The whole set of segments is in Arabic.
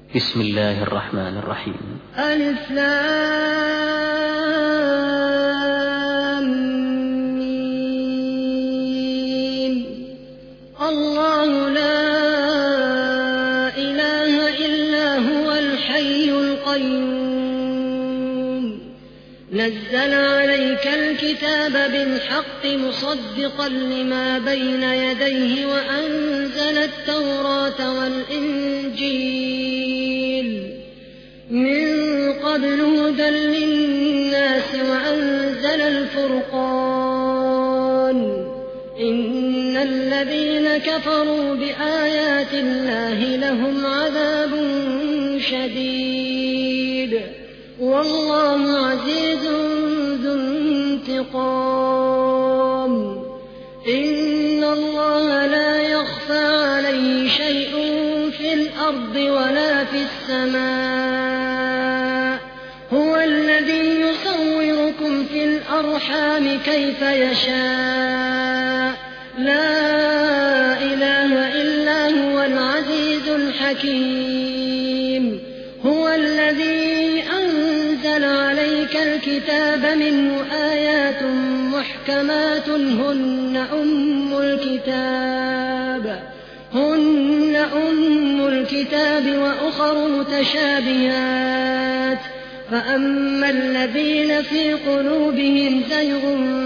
بسم الله الرحمن الرحيم. ألف لام ميم. الله لا إله إلا هو الحي القيوم نزل عليك الكتاب بالحق مصدقا لما بين يديه وأنزل التوراة والإنجيل من قبل هدى للناس وأنزل الفرقان إن الذين كفروا بآيات الله لهم عذاب شديد والله عزيز ذو انتقام. إن الله لا يخفى عليه شيء في الأرض ولا في السماء هو الذي يصوركم في الأرحام كيف يشاء لا إله إلا هو العزيز الحكيم. هو الذي أنزل عليك الكتاب منه آيات محكمات هن أم الكتاب وأخر متشابهات فأما الذين في قلوبهم زيغ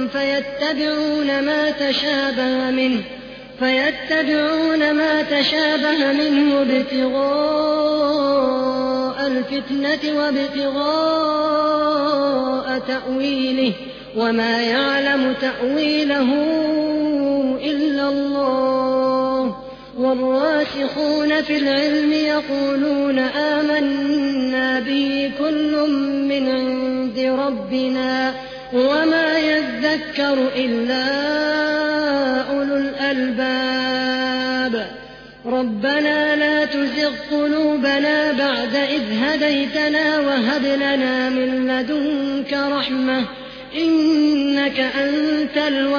فيتبعون ما تشابه منه ابتغاء الفتنة وابتغاء تأويله وما يعلم تأويله إلا الله. والراسخون في العلم يقولون آمنا به كل من عند ربنا وما يذكر إلا أولو الألباب. ربنا لا تزغ قلوبنا بعد إذ هديتنا وهب لنا من لدنك رحمة إنك أنت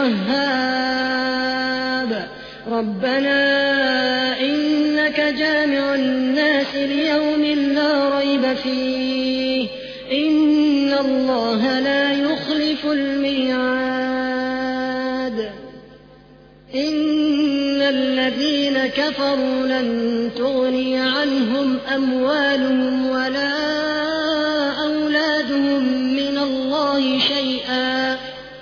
الوهاب. ربنا إنك جامع الناس ليوم لا ريب فيه إن الله لا يخلف الميعاد. إن الذين كفروا لن تغني عنهم أموالهم ولا أولادهم من الله شيئا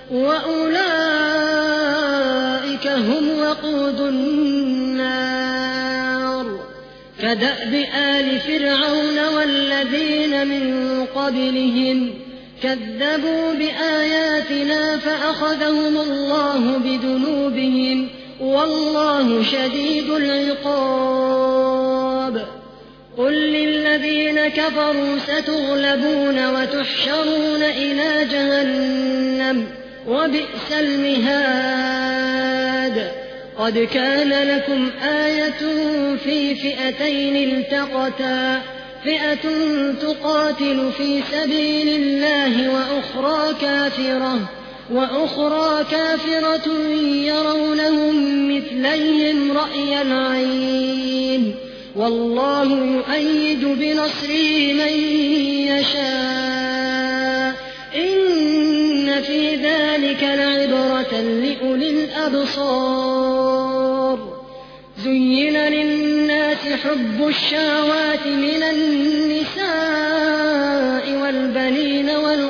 وأولئك هم وقود النار. كدأب آل فرعون والذين من قبلهم كذبوا بآياتنا فأخذهم الله بذنوبهم والله شديد العقاب. قل للذين كفروا ستغلبون وتحشرون إلى جهنم وبئس المهاد. قد كان لكم آية في فئتين التقتا فئة تقاتل في سبيل الله وأخرى كافرة يرونهم مثليهم رأي العين والله يؤيد بنصره من يشاء إن في ذلك لعبرة لأولي الأبصار. زين للناس حب الشهوات من النساء والبنين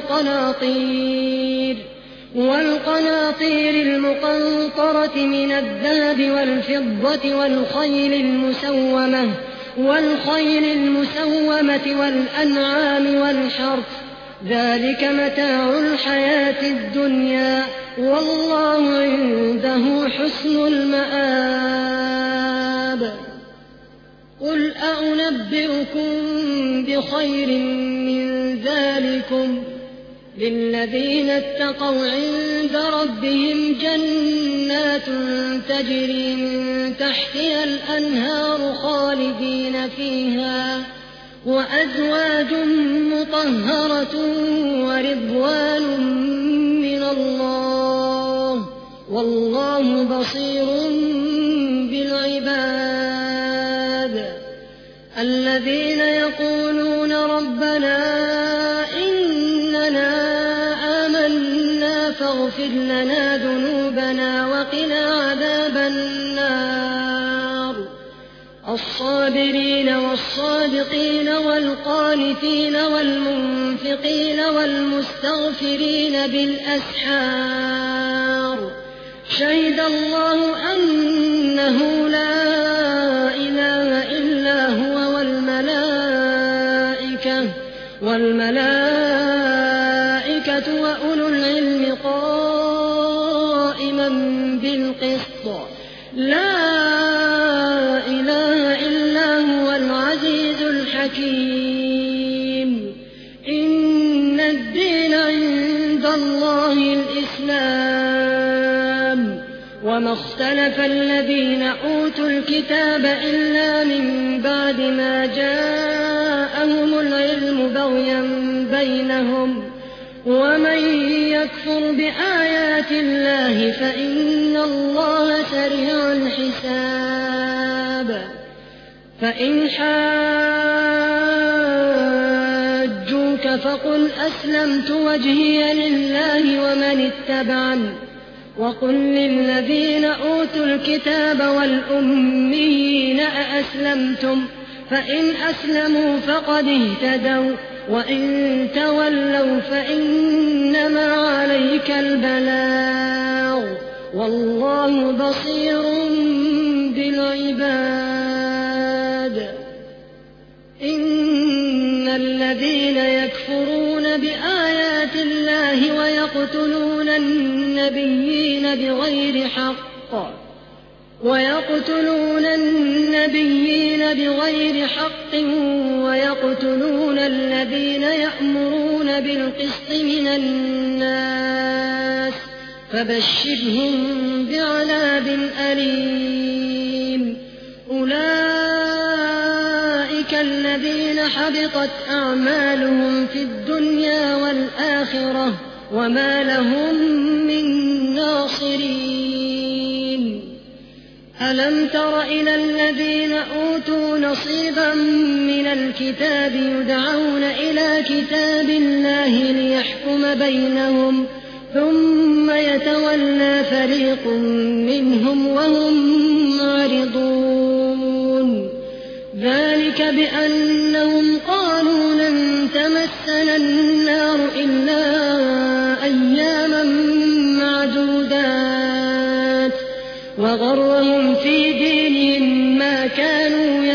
والقناطير المقنطرة من الذهب والفضة والخيل المسومة والأنعام والحرث ذلك متاع الحياة الدنيا والله عنده حسن المآب. قل أنبئكم بخير من ذلكم للذين اتقوا عند ربهم جنات تجري من تحتها الأنهار خالدين فيها وأزواج مطهرة ورضوان من الله والله بصير بالعباد. الذين الصابرين والصادقين والقانتين والمنفقين والمستغفرين بالأسحار شهد الله أنه لا إله إلا هو والملائكة وأولو العلم قائما بالقسط لا إله إلا هو العزيز الحكيم إن الدين عند الله الإسلام وما اختلف الذين أوتوا الكتاب إلا من بعد ما جاءهم العلم بغيا بينهم ومن يكفر بآيات الله فإن الله سريع الحساب فإن حاجوك فقل أسلمت وجهي لله ومن اتبعني وقل للذين أوتوا الكتاب والأميين أأسلمتم فإن أسلموا فقد اهتدوا وإن تولوا فإنما عليك البلاغ والله بصير بالعباد إن الذين يكفرون بآيات الله ويقتلون النبيين بغير حق ويقتلون الذين يأمرون بالقسط من الناس فبشرهم بعذاب أليم أولئك الذين حبطت أعمالهم في الدنيا والآخرة وما لهم من ناصرين ألم تر إلى الذين أوتوا نصيبا من الكتاب يدعون إلى كتاب الله ليحكم بينهم ثم يتولى فريق منهم وهم معرضون ذلك بأنهم قالوا لن تمسنا النار إلا أياما معدودات وغرهم في دينهم ما كانوا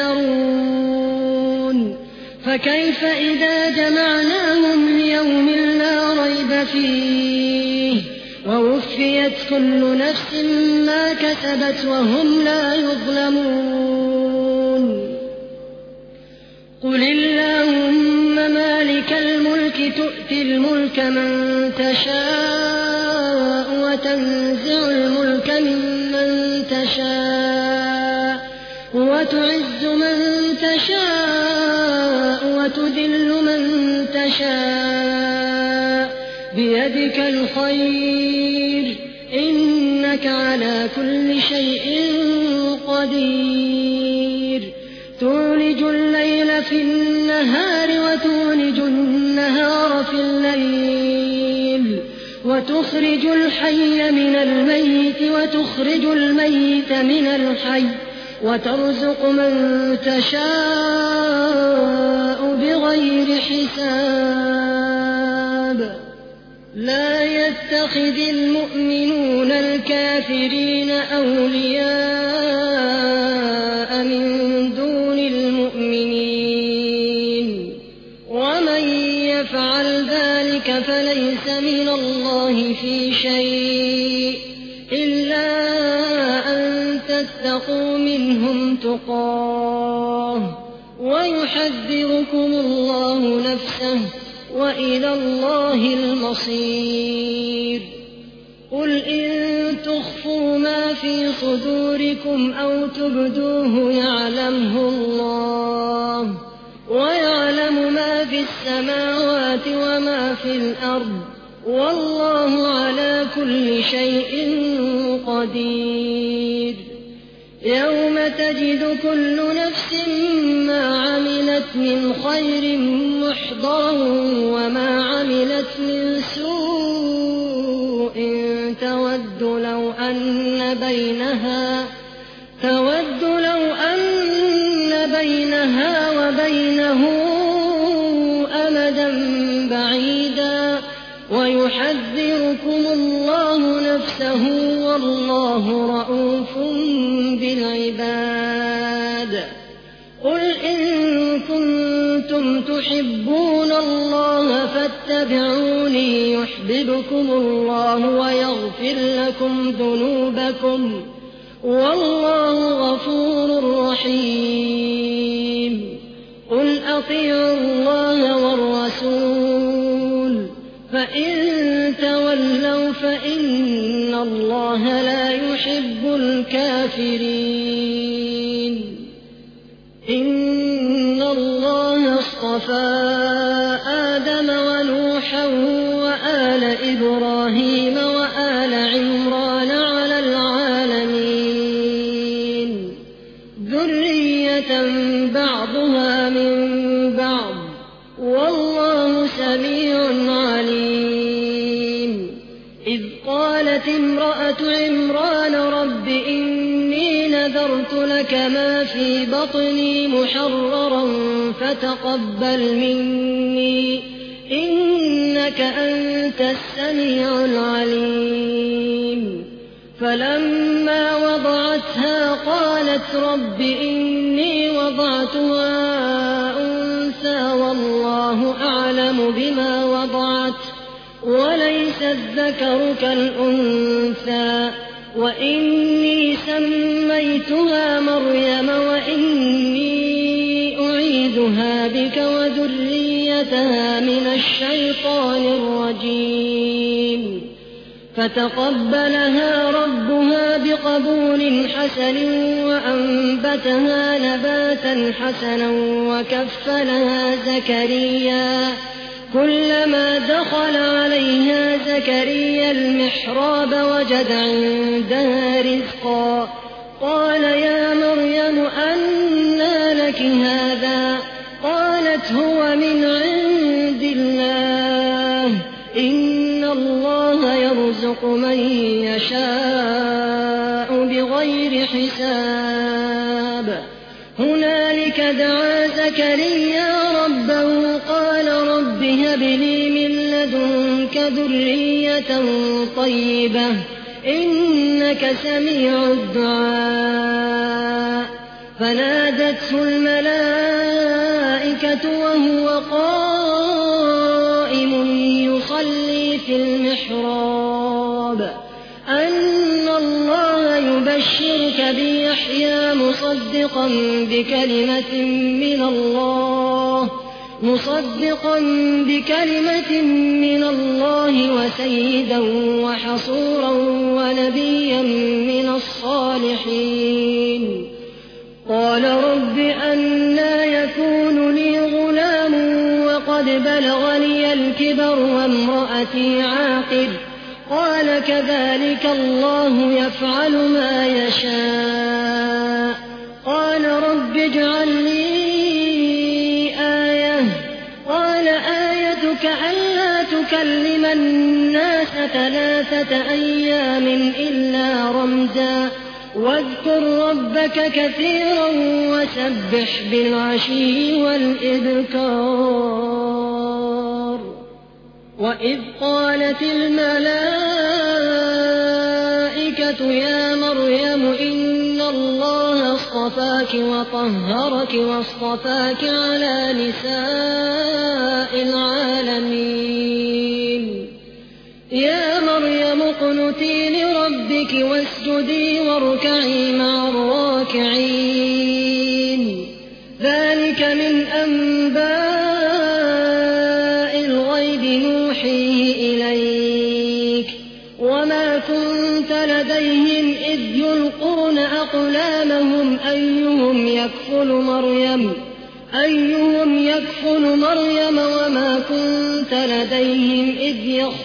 يفترون فكيف إذا جمعناهم ليوم لا ريب فيه ووفيت كل نفس ما كسبت وهم لا يظلمون قل اللهم مالك الملك تؤتي الملك من تشاء وتنزع الملك ممن تشاء وتعز من تشاء وتذل من تشاء بيدك الخير إنك على كل شيء قدير تولج الليل في النهار وتولج النهار في الليل وتخرج الحي من الميت وتخرج الميت من الحي وترزق من تشاء بغير حساب لا يتخذ المؤمنون الكافرين أولياء من دون المؤمنين ومن يفعل ذلك فليس من الله في شيء إلا أن تتقوا منهم تقاه ويحذركم الله نفسه وإلى الله المصير قل إن تخفوا ما في صدوركم أو تبدوه يعلمه الله ويعلم ما في السماوات وما في الأرض والله على كل شيء قدير يوم تجد كل نفس ما عملت من خير محضرا وما عملت من سوء تود لو أن بينه أمدا بعيدا ويحذركم الله نفسه والله رءوف بالعباد. قل إن كنتم تحبون الله فاتبعوني يحببكم الله ويغفر لكم ذنوبكم والله غفور رحيم. قل أطيعوا الله والرسول فإن تولوا فإن الله لا يحب الكافرين. إن الله اصطفى آدم ونوحا وآل إبراهيم وآل عمران على العالمين ذرية بعضها من بعض والله سميع عليم. إذ قالت امرأة عمران رب إني نذرت لك ما في بطني محررا فتقبل مني إنك أنت السميع العليم. فلما وضعتها قالت رب إني وضعتها أنثى والله أعلم بما وضعت وليس الذكر كالأنثى وإني سميتها مريم وإني أعيذها بك وذريتها من الشيطان الرجيم. فتقبلها ربها بقبول حسن وأنبتها نباتا حسنا وكفلها زكريا كلما دخل عليها زكريا المحراب وجد عندها رزقا قال يا مريم أنى لك هذا قالت هو من عند الله إن الله يرزق من يشاء بغير حساب. هنالك دعا زكريا ربه قال رب هب لي من لدنك ذرية طيبة إنك سميع الدعاء. فنادته الملائكة وهو قائم يصلي في المحراب أن الله يبشرك بيحيى مصدقا بكلمة من الله وسيدا وحصورا ونبيا من الصالحين. قال رب أنى يكون لي غلام وقد بلغني الكبر وامرأتي عاقر قال كذلك الله يفعل ما يشاء. قال رب اجعل لي آية قال آيتك ألا تكلم الناس 3 أيام إلا رمزا واذكر ربك كثيرا وسبح بالعشي والإبكار. وإذ قالت الملائكة يا مريم إن الله اصطفاك وطهرك واصطفاك على نساء العالمين. يا مريم اقنتي لربك واسجدي واركعي مع الراكعين. ذلك من أنباء الغيب نوحيه إليك وما كنت لديهم إذ يلقون أقلامهم أيهم يكفل مريم وما كنت لديهم إذ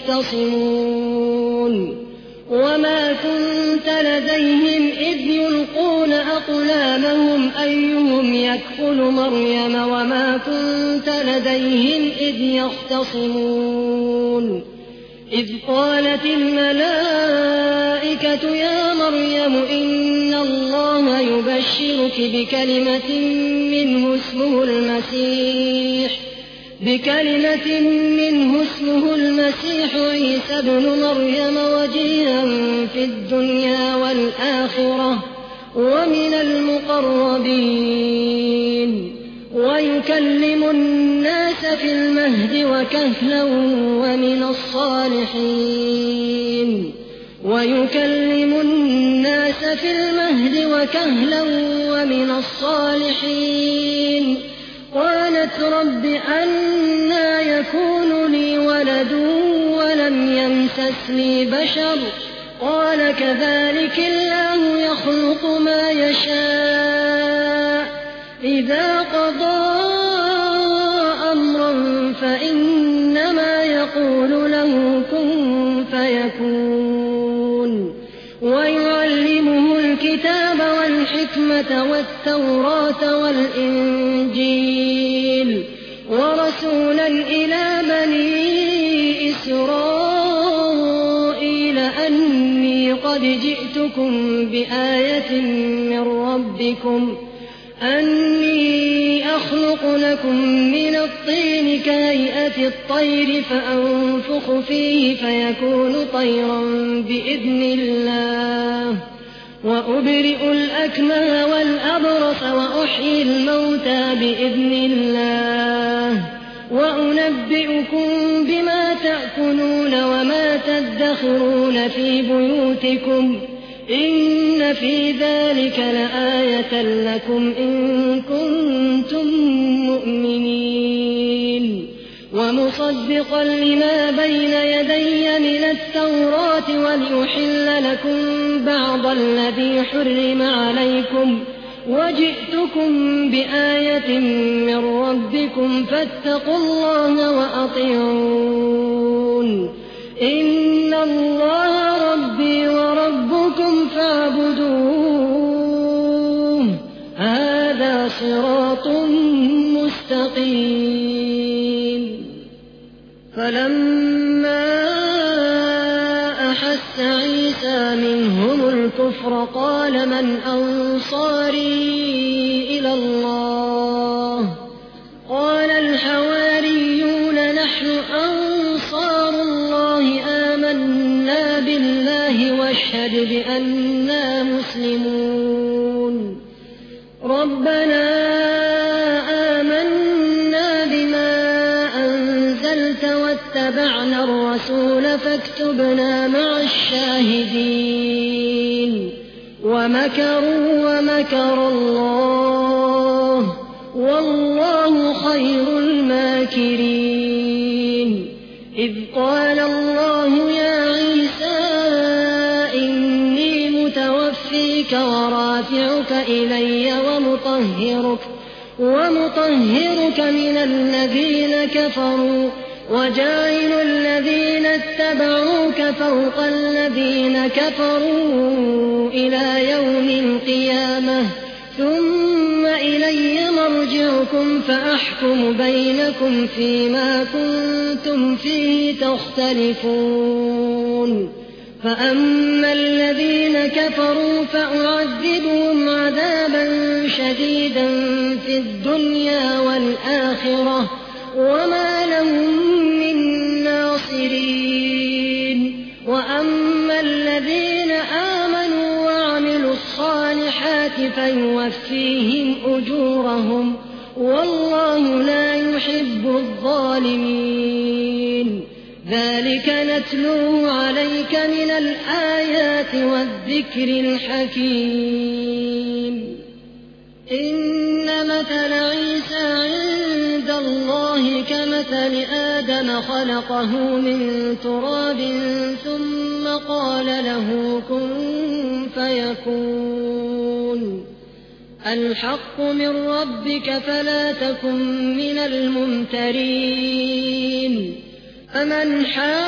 يختصمون. وما كنت لديهم إذ يلقون أقلامهم أيهم يكفل مريم وما كنت لديهم إذ يختصمون. إذ قالت الملائكة يا مريم إن الله يبشرك بكلمة منه اسمه المسيح عيسى ابن مريم وجيها في الدنيا والآخرة ومن المقربين ويكلم الناس في المهد وكهلا ومن الصالحين قالت رب أنى يكون لي ولد ولم يمسسني بشر قال كذلك الله يخلق ما يشاء إذا قضى أمرا فإنما يقول له كن فيكون ويعلمه الكتاب والحكمة والتوراة والإنجيل ورسولا إلى بني إسرائيل أني قد جئتكم بآية من ربكم أني أخلق لكم من الطين كهيئة الطير فأنفخ فيه فيكون طيرا بإذن الله وأبرئ الأكمه والأبرص وأحيي الموتى بإذن الله وأنبئكم بما تأكلون وما تدخرون في بيوتكم إن في ذلك لآية لكم إن كنتم مؤمنين ومصدقا لما بين يدي من التوراة ولأحل لكم بعض الذي حرم عليكم وجئتكم بآية من ربكم فاتقوا الله وأطيعون إن الله ربي وربكم فاعبدوه هذا صراط مستقيم فلما أحس عيسى منهم الكفر قال من أنصاري إلى الله قال الحواريون نحن أنصار الله آمنا بالله واشهد بأننا مسلمون ربنا آمنا بما أنزلت واتبعنا الرسول فاكتبنا مع الشاهدين ومكروا ومكر الله والله خير الماكرين إذ قال الله يا عيسى إني متوفيك ورافعك إلي ومطهرك من الذين كفروا وجاعل الذين اتبعوك فوق الذين كفروا إلى يوم القيامة ثم إلي مرجعكم فأحكم بينكم فيما كنتم فيه تختلفون فأما الذين كفروا فأعذبهم عذابا شديدا في الدنيا والآخرة وما لهم من ناصرين وأما الذين آمنوا وعملوا الصالحات فيوفيهم أجورهم والله لا يحب الظالمين ذلك نتلوه عليك من الآيات والذكر الحكيم إن مثل عيسى عند الله كمثل آدم خلقه من تراب ثم قال له كن فيكون الحق من ربك فلا تكن من الممترين فمن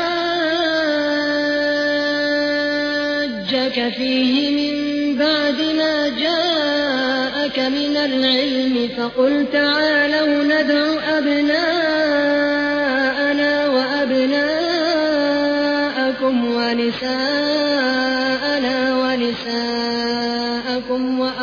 حاجك فيه من بعد ما جاءك من العلم فقل تعالوا ندع أبناءنا وأبناءكم ونساءنا ونساءكم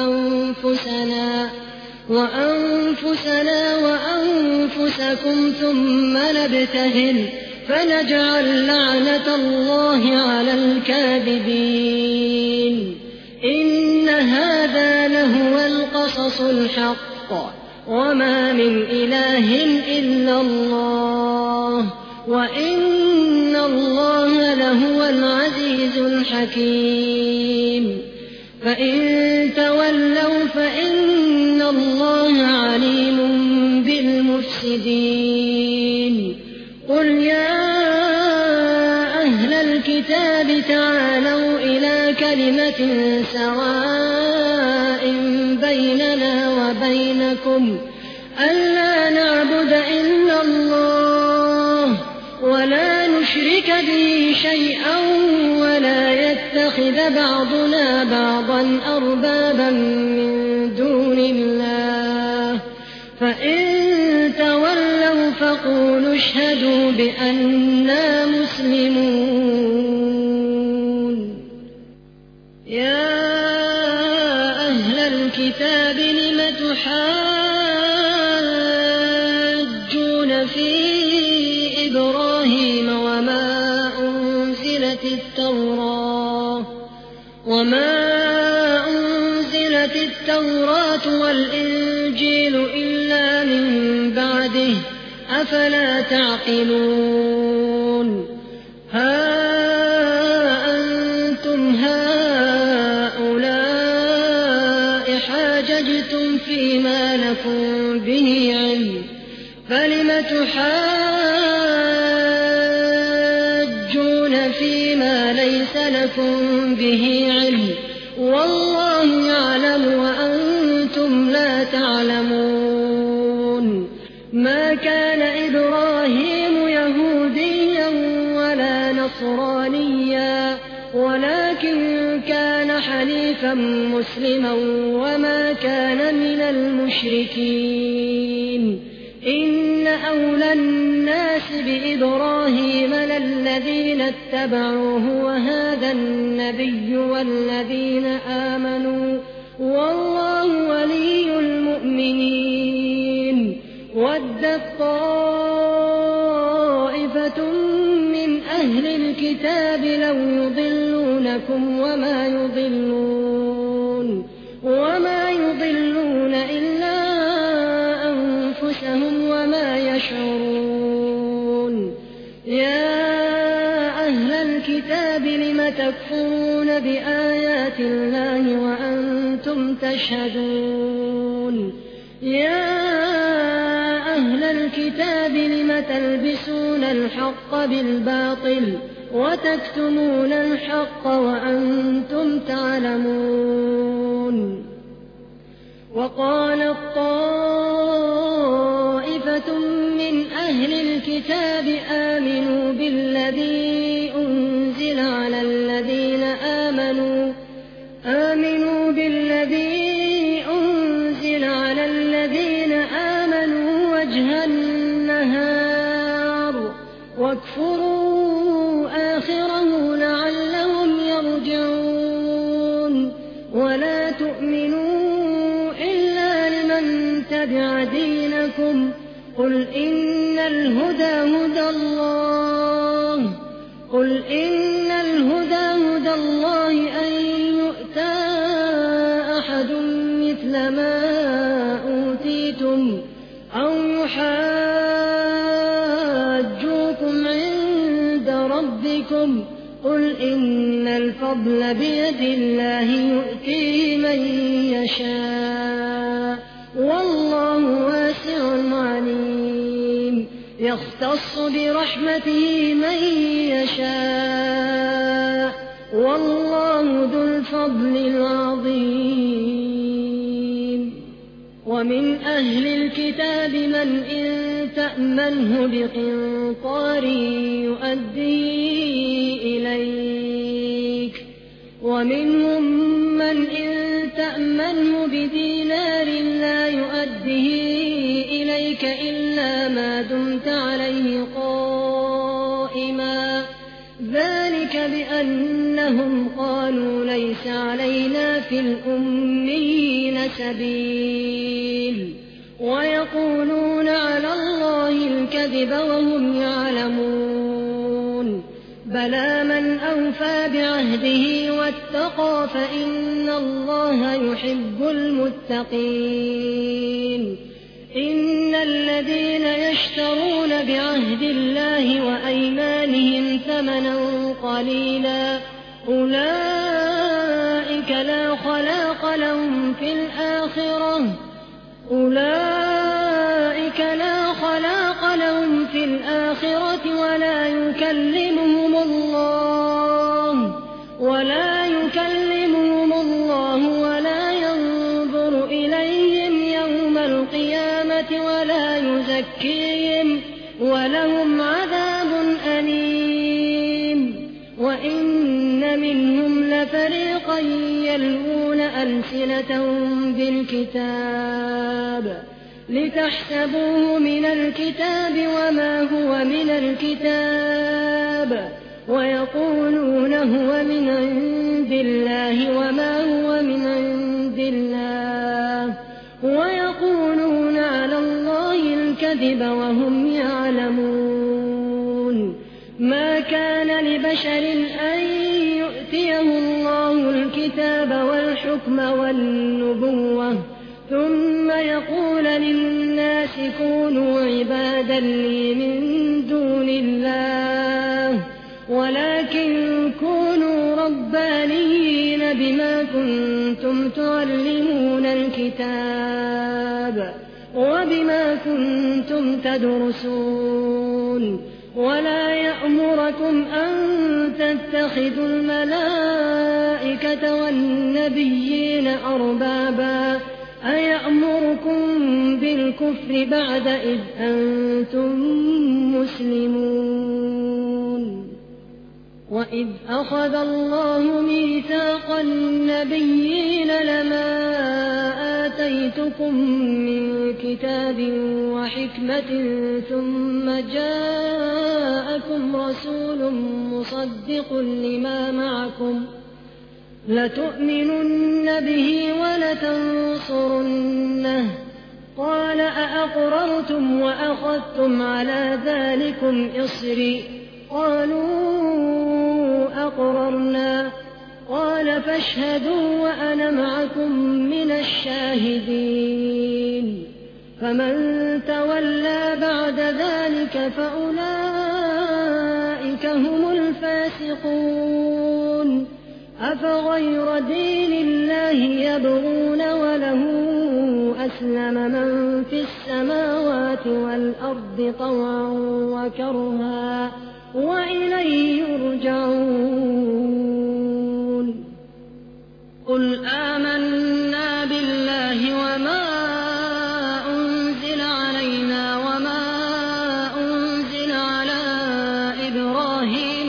وأنفسنا وأنفسكم ثم نبتهل فنجعل لعنة الله على الكاذبين. إن هذا لهو القصص الحق وما من إله إلا الله وإن الله لهو العزيز الحكيم. فإن تولوا فإن الله عليم بالمفسدين. قل يا أهل الكتاب تعالوا إلى كلمة سواء بيننا وبينكم ألا نعبد إلا الله ولا نشرك به شيئا ولا يتخذ بعضنا بعضا أربابا من دون الله. فإن تولوا فقولوا اشهدوا بأننا مسلمون. يا أهل الكتاب لم تحاجون في إبراهيم وما أنزلت التوراة والإنجيل إلا من بعده أفلا تعقلون. ها أنتم هؤلاء حاججتم فيما لكم به علم فلم تحاجون فيما ليس لكم به علم والله يعلم وأنتم لا تعلمون. ما كان إبراهيم يهوديا ولا نصرانيا ولكن كان حنيفا مسلما وما كان من المشركين. إن أولى الناس بإبراهيم للذين اتبعوه وهذا النبي والذين آمنوا والله ولي المؤمنين. ودت طائفة من أهل الكتاب لو يضلونكم وما يضلون إلا أنفسهم وما يشعرون. يا أهل الكتاب لم تكفرون بآيات الله وأنتم تشهدون. يا أهل الكتاب لم تلبسون الحق بالباطل وتكتمون الحق وأنتم تعلمون. وقالت طائفة من أهل الكتاب آمنوا بالذي أنزل على الذين آمنوا وجه النهار واكفروا آخره لعلهم يرجعون. ولا تؤمنوا إلا لمن تبع دينكم قل إن الهدى هدى الله أن يؤتى أحد مثل ما أوتيتم أو يحاجوكم عند ربكم قل إن الفضل بيد الله يؤتيه من يشاء والله واسع عليم. يختص برحمته من يشاء والله ذو الفضل العظيم. ومن أهل الكتاب من إن تأمنه بقنطار يؤديه إليك ومنهم من إن تأمنه بدينار لا يؤديه إليك إلا ما دمت عليه قائما ذلك بأنهم قالوا ليس علينا في الأميين سبيل ويقولون على الله الكذب وهم يعلمون بلى من أوفى بعهده واتقى فإن الله يحب المتقين إن الذين يشترون بعهد الله وأيمانهم ثمنا قليلا أولئك لا خلاق لهم في الآخرة ولا يكلمهم الله ولا ينظر إليهم يوم القيامة ولا يزكيهم ولهم عذاب أليم وإن منهم لفريقا يلوون ألسنتهم بالكتاب لتحسبوه من الكتاب وما هو من الكتاب ويقولون هو من عند الله وما هو من عند الله ويقولون على الله الكذب وهم يعلمون ما كان لبشر أن يؤتيه الله الكتاب والحكم والنبوة ثم يقول للناس كونوا عبادا لي من دون الله ولكن كونوا ربانيين بما كنتم تعلمون الكتاب وبما كنتم تدرسون ولا يأمركم أن تتخذوا الملائكة والنبيين أربابا أيأمركم بالكفر بعد إذ أنتم مسلمون وإذ أخذ الله ميثاق النبيين لما آتيتكم من كتاب وحكمة ثم جاءكم رسول مصدق لما معكم لتؤمنن به ولتنصرنه قال أأقررتم وأخذتم على ذلكم إصري قالوا أقررنا قال فاشهدوا وأنا معكم من الشاهدين فمن تولى بعد ذلك فأولئك هم الفاسقون أفغير دين الله يبغون وله أسلم من في السماوات والأرض طوعا وكرها وإليه يرجعون قل آمنا بالله وما أنزل علينا وما أنزل على إبراهيم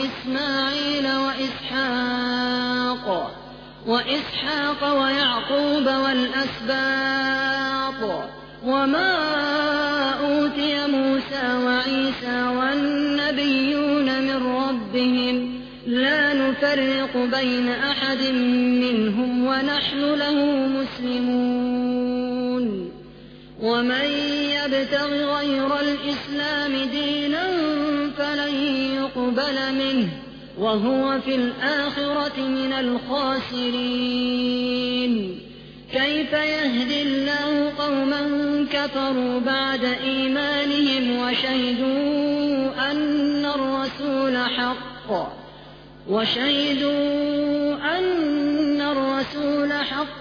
وإسحاق ويعقوب والأسباط وما أوتي موسى وعيسى والنبيون من ربهم لا نفرق بين أحد منهم ونحن له مسلمون ومن يبتغ غير الإسلام دينا فلن يقبل منه وهو في الآخرة من الخاسرين كيف يهدي الله قوما كفروا بعد إيمانهم وشهدوا أن الرسول حق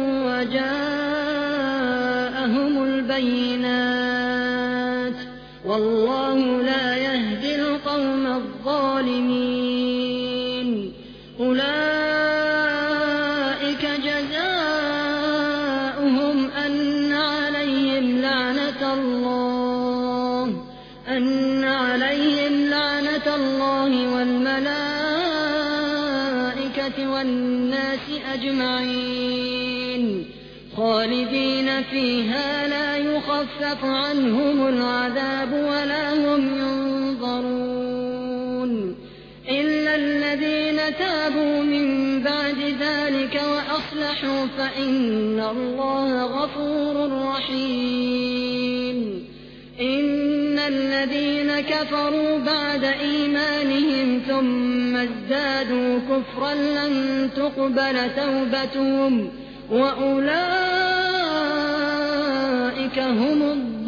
وجاءهم البينات والله لا يهدي القوم الظالمين أولئك جزاؤهم أن عليهم لعنة الله والملائكة والناس أجمعين خالدين فيها لا يخفف عنهم العذاب ولا هم ينظرون إلا الذين تابوا من بعد ذلك وأصلحوا فإن الله غفور رحيم. إن الذين كفروا بعد إيمانهم ثم ازدادوا كفرا لن تقبل توبتهم وأولئك هم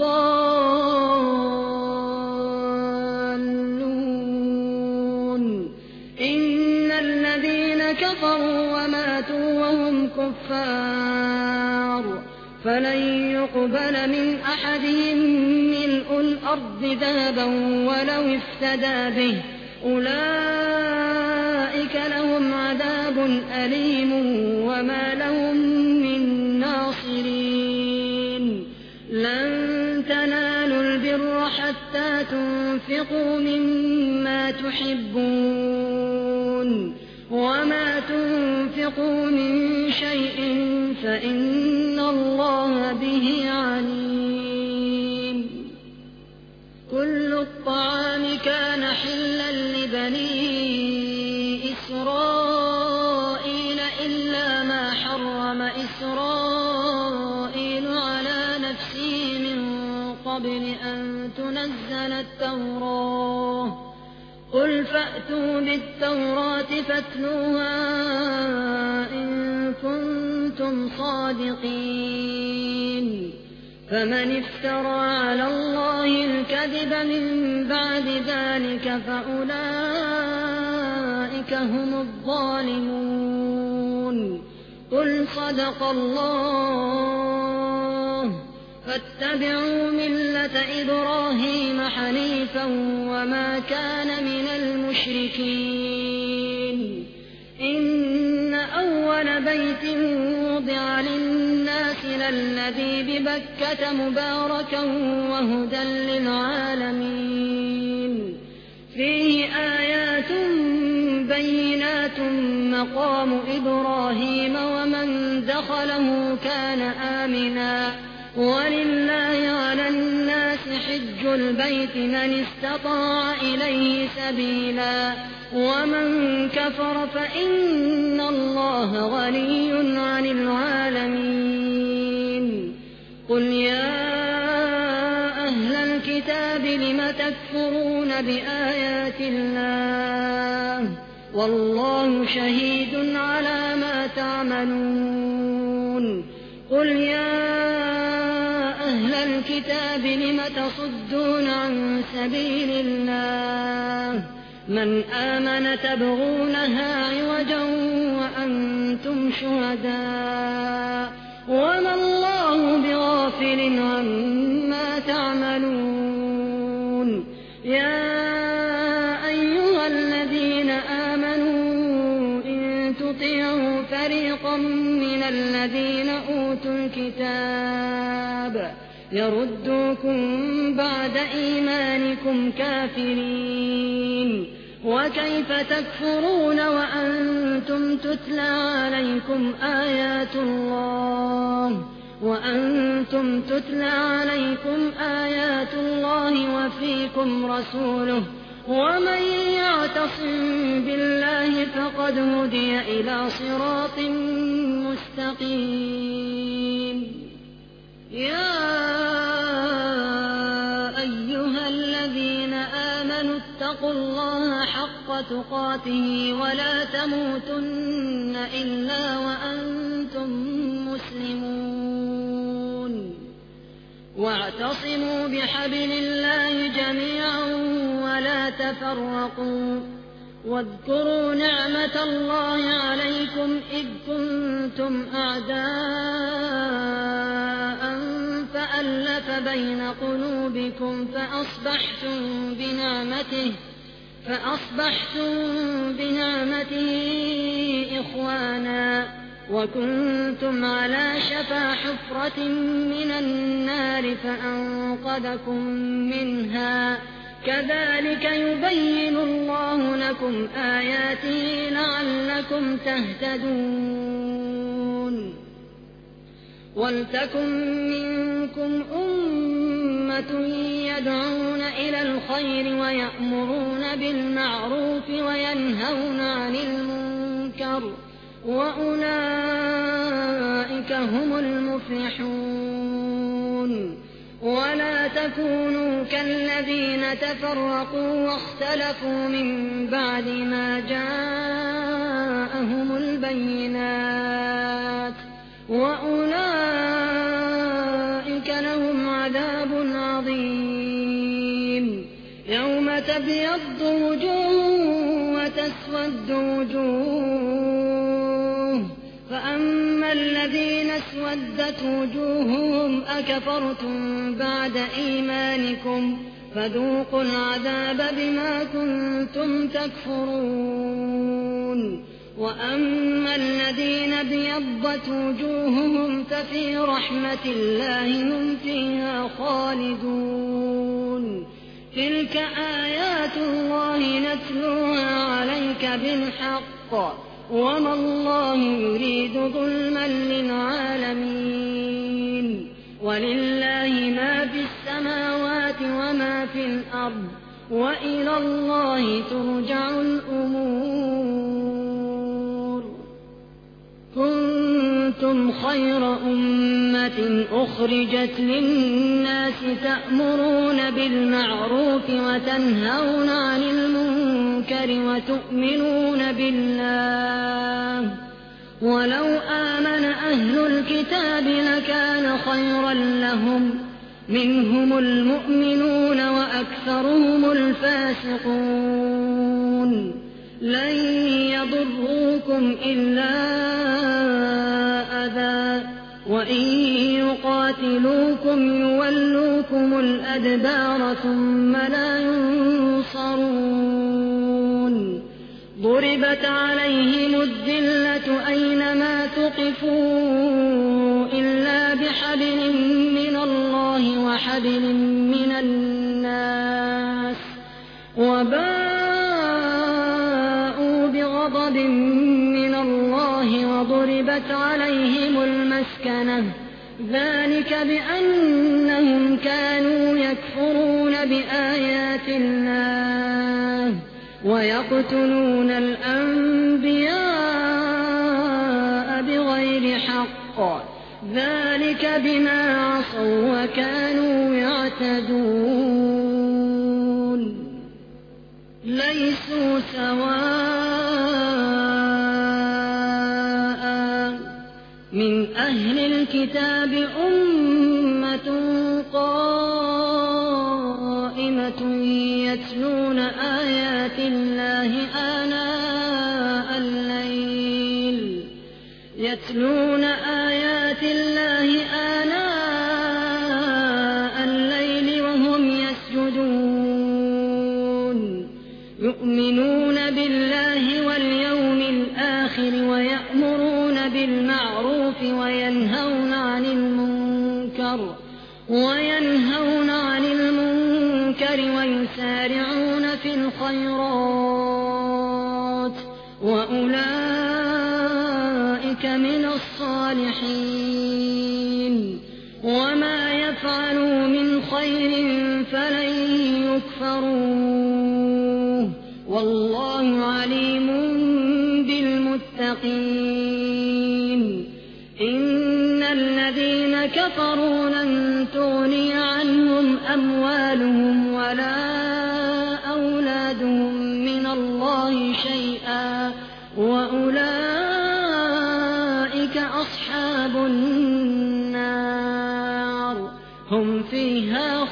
الضالون. إن الذين كفروا وماتوا وهم كفار فلن يقبل من أحدهم ملء الأرض ذهبا ولو افتدى به أولئك لهم عذاب أليم وما لهم من ناصرين. لن تنالوا البر حتى تنفقوا مما تحبون وما تنفقوا من شيء فإن الله به عليم. كل الطعام كان حلا لبني إسرائيل إلا ما حرم إسرائيل على نفسه من قبل أن تنزل التوراة. قل فأتوا بالتوراة فاتلوها إن كنتم صادقين. فمن افترى على الله الكذب من بعد ذلك فأولئك هم الظالمون. قل صدق الله فاتبعوا ملة إبراهيم حنيفا وما كان من المشركين. إن أول بيت وضع للناس للذي ببكة مباركا وهدى للعالمين. فيه آيات بينات مقام إبراهيم ومن دخله كان آمنا ولله على الناس حج البيت من استطاع إليه سبيلا ومن كفر فإن الله غني عن العالمين. قل يا أهل الكتاب لم تكفرون بآيات الله والله شهيد على ما تعملون. قل يا أهل الكتاب لم تصدون عن سبيل الله من آمن تبغونها عوجا وأنتم شهداء وما الله بغافل عما تعملون. يا أيها الذين آمنوا إن تطيعوا فريقا من الذين أوتوا الكتاب يردوكم بعد إيمانكم كافرين. وكيف تكفرون وأنتم تتلى عليكم آيات الله وفيكم رسوله ومن يعتصم بالله فقد هدي إلى صراط مستقيم. يا أيها الذين آمنوا اتقوا الله حق تقاته ولا تموتن إلا وأنتم مسلمون. واعتصموا بحبل الله جميعا ولا تفرقوا. واذكروا نعمة الله عليكم إذ كنتم أعداء فألف بين قلوبكم فأصبحتم بنعمته إخوانا وكنتم على شفا حفرة من النار فأنقذكم منها. كذلك يبين الله لكم آياته لعلكم تهتدون. ولتكن منكم أمة أمة يدعون إلى الخير ويأمرون بالمعروف وينهون عن المنكر وأولئك هم المفلحون. ولا تكونوا كالذين تفرقوا واختلفوا من بعد ما جاءهم البينات وأولئك لهم عذاب عظيم. يوم تبيض وجوه وتسود وجوه، فأما الذين اسودت وجوههم أكفرتم بعد إيمانكم فذوقوا العذاب بما كنتم تكفرون. وأما الذين ابيضت وجوههم ففي رحمة الله هم فيها خالدون. تلك آيات الله نتلوها عليك بالحق وما الله يريد ظلما للعالمين. ولله ما في السماوات وما في الأرض وإلى الله ترجع الأمور. كنتم خير أمة أخرجت للناس تأمرون بالمعروف وتنهون عن المنكر وتؤمنون بالله. ولو آمن أهل الكتاب لكان خيرا لهم، منهم المؤمنون وأكثرهم الفاسقون. لن يضروكم إلا أذى، وإن يقاتلوكم يولوكم الأدبار ثم لا ينصرون. ضربت عليهم الذلة أينما ثقفوا إلا بحبل من الله وحبل من الناس، وباءوا بغضب من الله وضربت عليهم المسكنة، ذلك بأنهم كانوا يكفرون بآيات الله ويقتلون الأنبياء بغير حق، ذلك بما عصوا وكانوا يعتدون. ليسوا سواء من أهل الكتاب أمة قائمة يتلون آيات الله آناء الليل وهم يسجدون، يؤمنون بالله واليوم الآخر ويأمرون بالمعروف وينهون عن المنكر ويسارعون في الخيرات، وأولئك من الصالحين. وما يفعلوا من خير فلن يكفروه، والله عليم بالمتقين. إن الذين كفروا لن تغني عنهم أموالهم ولا أولادهم من الله شيئا، وأولئك أصحاب النار هم فيها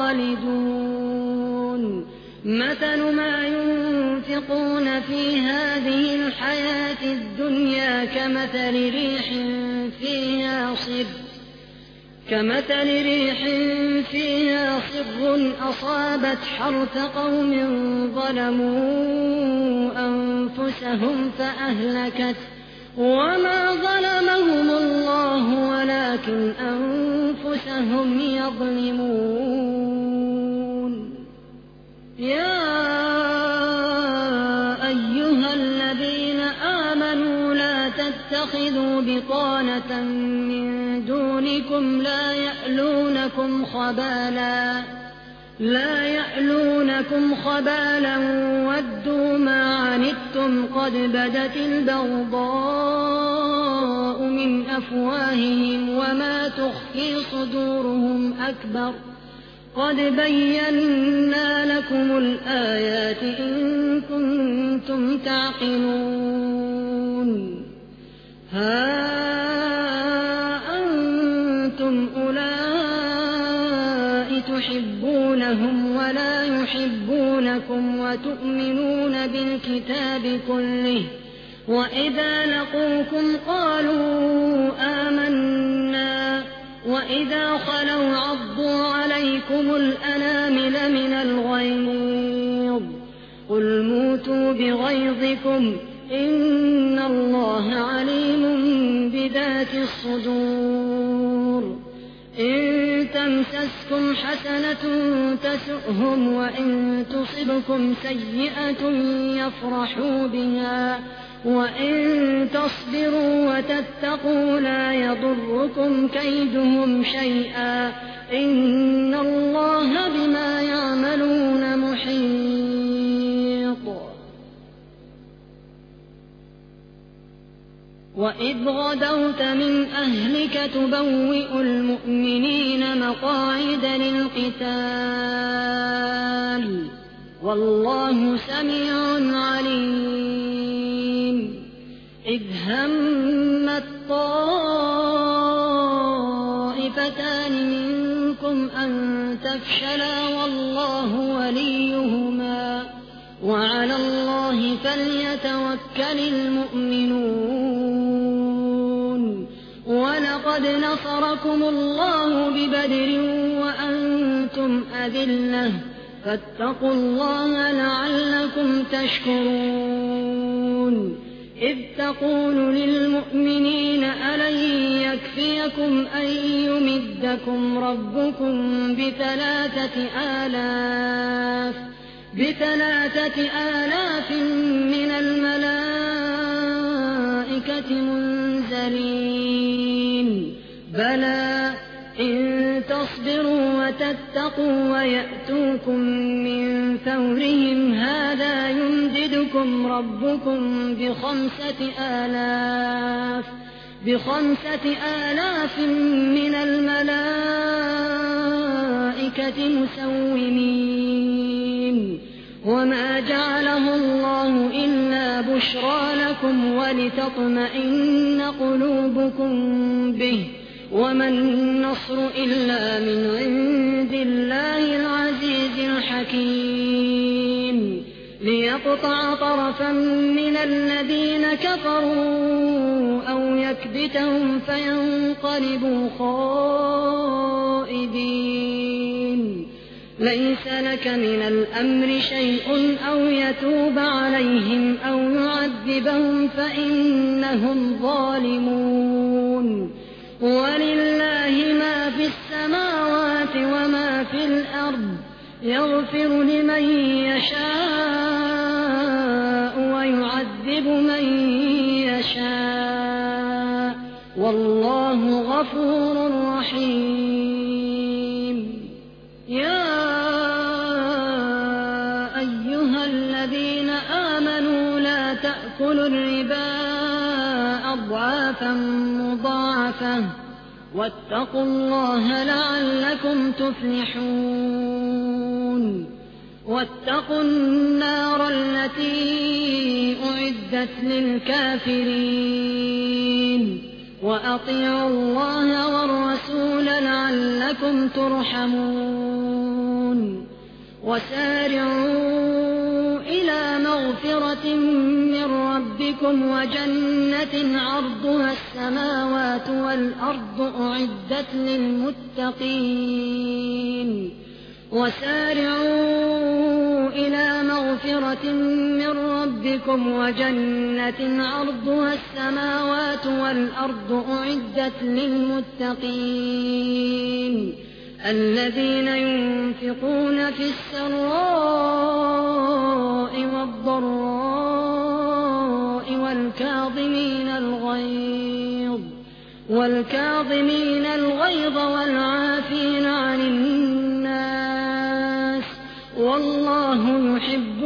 خالدون. مثل ما ينفقون في هذه الحياة الدنيا كمثل ريح فيها صر أصابت حرث قوم ظلموا أنفسهم فأهلكت، وما ظلمهم الله ولكن أنفسهم يظلمون. يا أيها الذين آمنوا لا تتخذوا بطانة من دونكم فيكم لا يألونكم خبالا ودوا ما عنتم قد بدت البغضاء من أفواههم وما تخفي صدورهم أكبر قد بينا لكم الآيات إن كنتم تعقلون ها أنتم أولئك تحبونهم ولا يحبونكم وتؤمنون بالكتاب كله وإذا لقوكم قالوا آمنا وإذا خلوا عضوا عليكم الأنامل من الغيظ قل موتوا بغيظكم إن الله عليم بذات الصدور إن تمسسكم حسنة تسؤهم وإن تصبكم سيئة يفرحوا بها وإن تصبروا وتتقوا لا يضركم كيدهم شيئا إن الله بما يعملون محيط وإذ غدوت من أهلك تبوئ المؤمنين مقاعد للقتال والله سميع عليم إذ همت طائفتان منكم أن تفشلا والله وليهما وعلى الله فليتوكل المؤمنون ولقد نصركم الله ببدر وأنتم أذلة فاتقوا الله لعلكم تشكرون إذ تقول للمؤمنين ألن يكفيكم أن يمدكم ربكم بثلاثة آلاف من الملائكة منزلين بلى إن تصبروا وتتقوا ويأتوكم من فورهم هذا يمددكم ربكم بخمسة آلاف من الملائكة مسومين وما جعله الله إلا بشرى لكم ولتطمئن قلوبكم به وما النصر إلا من عند الله العزيز الحكيم ليقطع طرفا من الذين كفروا أو يكبتهم فينقلبوا خائبين ليس لك من الأمر شيء أو يتوب عليهم أو يعذبهم فإنهم ظالمون ولله ما في السماوات وما في الأرض يغفر لمن يشاء ويعذب من يشاء والله غفور رحيم يا أيها الذين آمنوا لا تأكلوا الربا أضعافا مضاعفة واتقوا الله لعلكم تفلحون واتقوا النار التي أعدت للكافرين وأطيعوا الله والرسول لعلكم ترحمون وسارعوا إلى مغفرة من ربكم وجنة عرضها السماوات والأرض أعدت للمتقين وسارعوا إلى مغفرة من ربكم وجنة عرضها السماوات والأرض أعدت للمتقين الذين ينفقون في السراء والضراء والكاظمين الغيظ والكاظمين الغيظ والعافين عن الناس والله يحب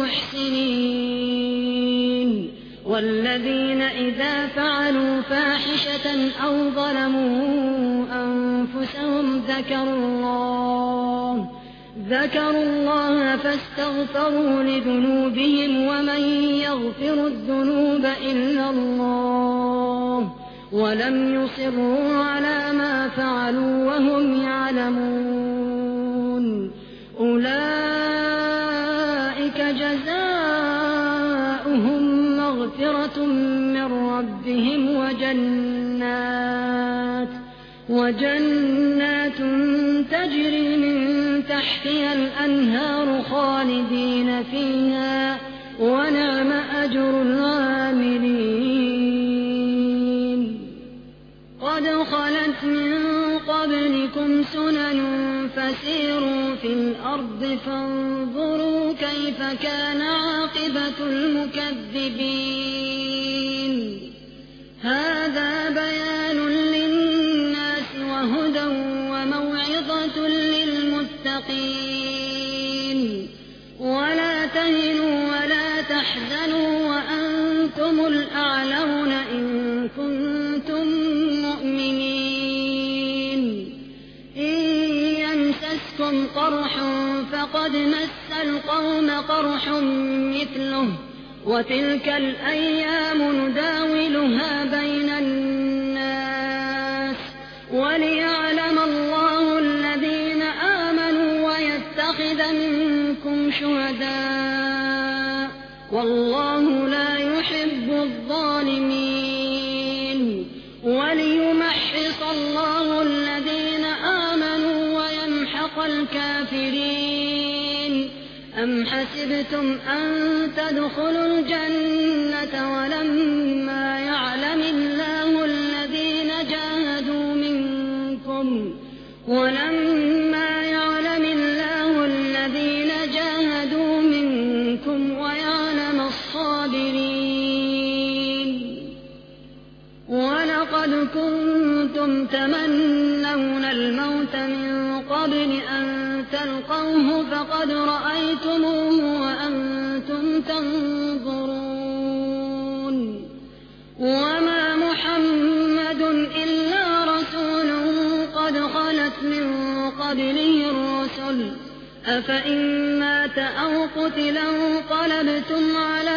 المحسنين. والذين إذا فعلوا فاحشة أو ظلموا أنفسهم ذكروا الله فاستغفروا لذنوبهم ومن يغفر الذنوب إلا الله ولم يصروا على ما فعلوا وهم يعلمون. أولئك جزاؤهم مغفرة من ربهم وجنات تجري من تحتها الأنهار خالدين فيها ونعم أجر العاملين. قد خلت من قبلكم سنن فسيروا في الأرض فانظروا كيف كان عاقبة المكذبين. هذا بيان للناس وهدى وموعظة للمتقين. ولا تهنوا ولا تحزنوا وأنتم الأعلون إن كنتم مؤمنين. إن يمسسكم قرح فقد مس القوم قرح مثله وتلك الأيام نداولها بين الناس وليعلم الله الذين آمنوا ويتخذ منكم شهداء والله لا يحب الظالمين. وليمحص الله الذين آمنوا ويمحق الكافرين. أم حسبتم أن تدخلوا الجنة ولما يعلم الله الذين جاهدوا منكم ويعلم الصابرين. ولقد كنتم تمنون الموت من قبل أن تلقوه فقد رأيتموه وأنتم تنظرون. وما محمد إلا رسول قد خلت من قبله الرسل أفإن مات أو قتل انقلبتم على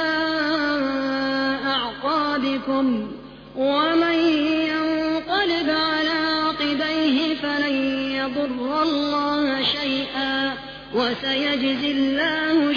أعقابكم ومن ينقلب على عقبيه فلن يضر الله شيئا وسيجزي الله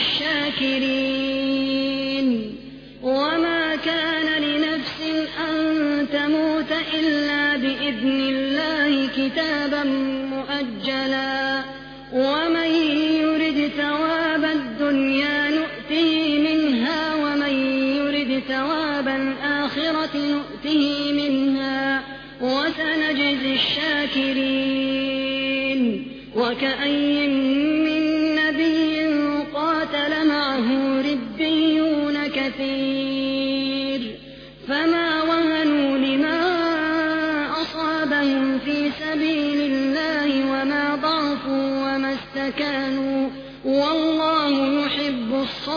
الشاكرين. وما كان لنفس أن تموت إلا بإذن الله كتابا مؤجلا ومن يرد ثواب الدنيا نؤته منها ومن يرد ثواب الآخرة نؤته منها وسنجزي الشاكرين. وكأي من نبي قاتل معه ربيون كثير فما وهنوا لما أصابهم في سبيل الله وما ضعفوا وما استكانوا والله يحب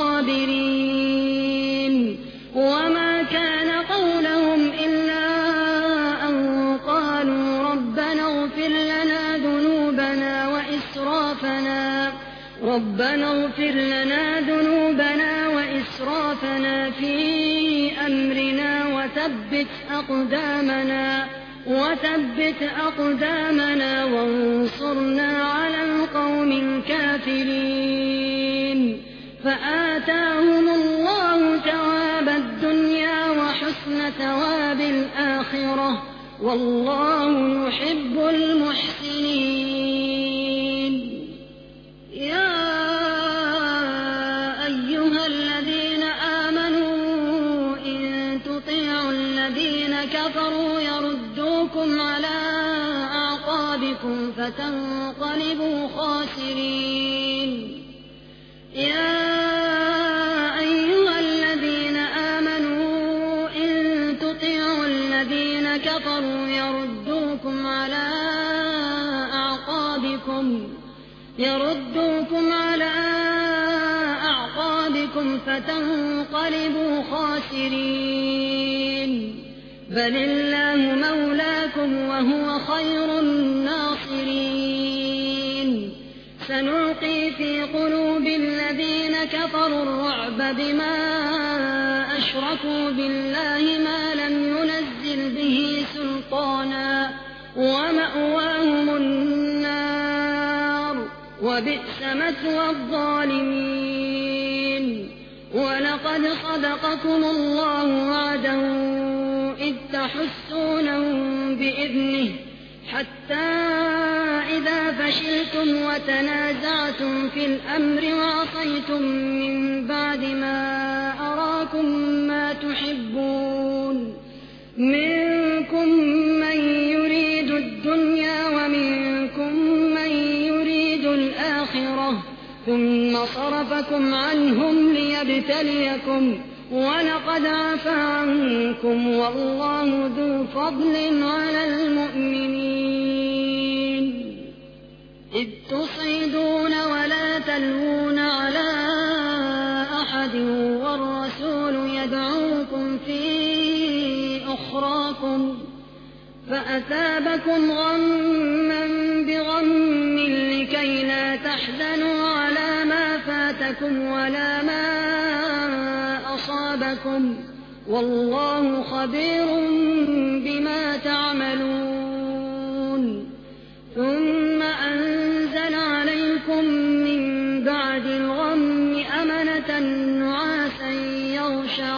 الصابرين. وما كان قولهم إلا أن قالوا ربنا اغفر لنا ذنوبنا وإسرافنا في أمرنا وثبت أقدامنا وانصرنا على القوم الكافرين. فآتاهم الله ثواب الدنيا وحسن ثواب الآخرة والله يحب المحسنين. يا أيها الذين آمنوا إن تطيعوا الذين كفروا يردوكم على أعقابكم فتنقلبوا خاسرين. يا أيها الذين آمنوا إن تطيعوا الذين كفروا يردوكم يردوكم على أعقابكم فتنقلبوا خاسرين. بل الله مولاكم وهو خير الناصرين. سنلقي في قلوب الذين كفروا الرعب بما أشركوا بالله ما لم ينزل به سلطانا ومأواهم النار وبئس مثوى الظالمين. ولقد صدقكم الله وعده إذ تحسونهم بإذنه حتى إذا فشلتم وتنازعتم في الأمر وعصيتم من بعد ما أراكم ما تحبون منكم من يريد الدنيا ومنكم من يريد الآخرة ثم صرفكم عنهم ليبتليكم ولقد عفا عنكم والله ذو فضل على المؤمنين. إذ تصعدون ولا تلوون على أحد والرسول يدعوكم في أخراكم فأثابكم غما بغم لكي لا تحزنوا على ما فاتكم ولا ما أصابكم والله خبير بما تعملون. ثم أنزل عليكم من بعد الغم أمنة نعاسا يغشى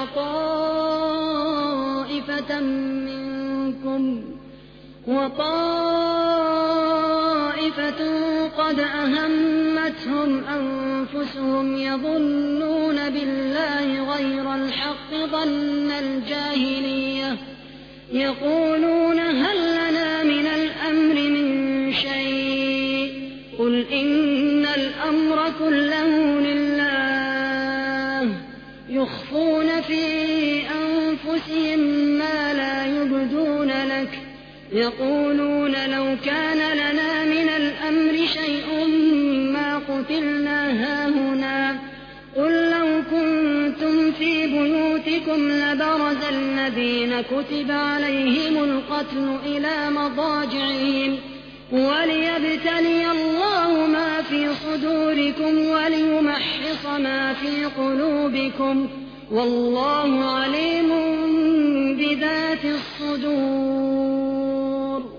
طائفة منكم وطائفة قد أهمتهم أنفسهم يظنون بالله غير الحق ظن الجاهلية يقولون هل لنا من الأمر من شيء قل إن الأمر كله لله يخفون في أنفسهم ما لا يبدون لك يقولون لو كان لنا من الأمر شيء ما قتلنا هاهنا قل لو كنتم في بيوتكم لبرز الذين كتب عليهم القتل إلى مضاجعهم وليبتلي الله ما في صدوركم وليمحص ما في قلوبكم والله عليم بذات الصدور.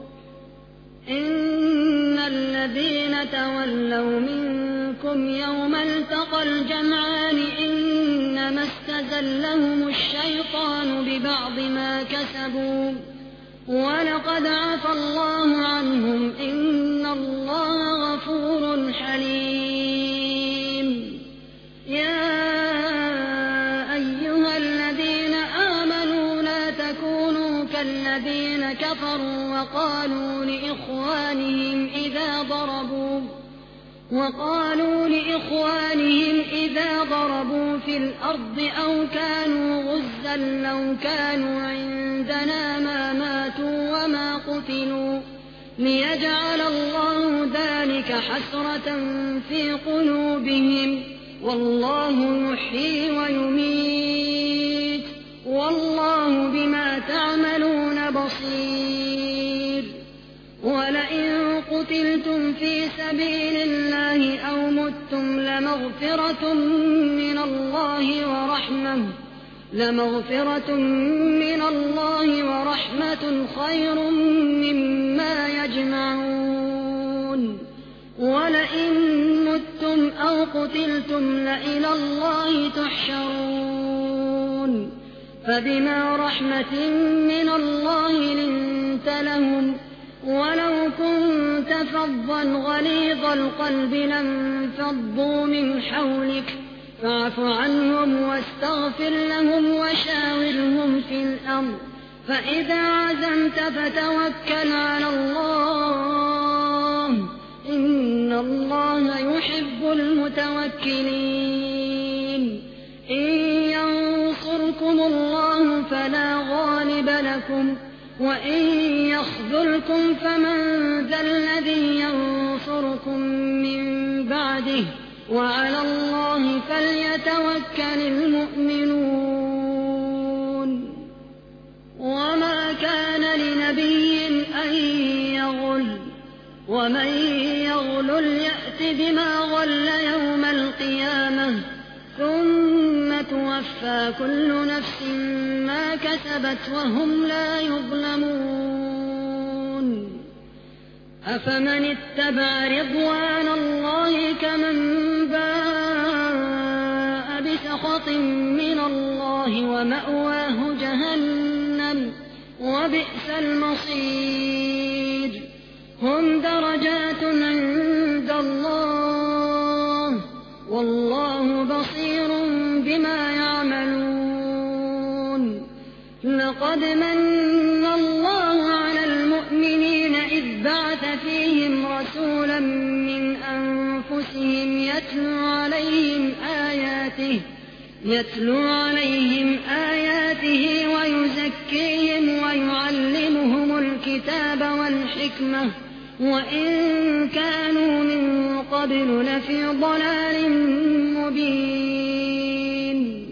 إن الذين تولوا منكم يوم التقى الجمعان إنما استزلهم الشيطان ببعض ما كسبوا ولقد عفا الله عنهم إن الله غفور حليم. يا أيها الذين آمنوا لا تكونوا كالذين كفروا وقالوا لإخوانهم إذا ضربوا في الأرض أو كانوا غزا لو كانوا عندنا ما ماتوا وما قتلوا ليجعل الله ذلك حسرة في قلوبهم والله يحيي ويميت والله بما تعملون بصير. ولئن قتلتم في سبيل الله أو متم لمغفرة من الله ورحمة خير مما يجمعون. ولئن متم أو قتلتم لإلى الله تحشرون. فبما رحمة من الله لنت لهم ولو كنت فظا غليظ القلب لانفضوا من حولك فاعف عنهم واستغفر لهم وشاورهم في الأمر فإذا عزمت فتوكل على الله إن الله يحب المتوكلين. إن ينصركم الله فلا غالب لكم وإن يخذلكم فمن ذا الذي ينصركم وعده وعلى الله فليتوكل المؤمنون وما كان لنبي أن يغل ومن يغل يأت بما غل يوم القيامة ثم توفى كل نفس ما كسبت وهم لا يظلمون أفمن اتبع رضوان الله كمن باء بسخط من الله ومأواه جهنم وبئس المصير هم درجات عند الله والله بصير بما يعملون لقد من الله على المؤمنين إذ بعث فيهم رسولا من أنفسهم يتلو عليهم آياته ويزكيهم ويعلمهم الكتاب والحكمة وإن كانوا من قبل لفي ضلال مبين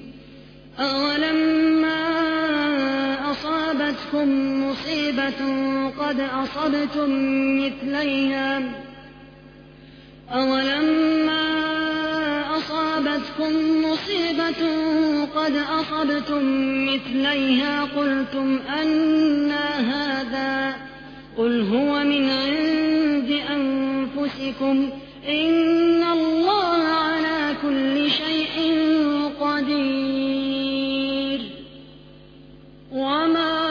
أولما أصابتكم مصيبة قد أصبتم مثليها قلتم أنى هذا قل هو من عند أنفسكم إن الله على كل شيء قدير وما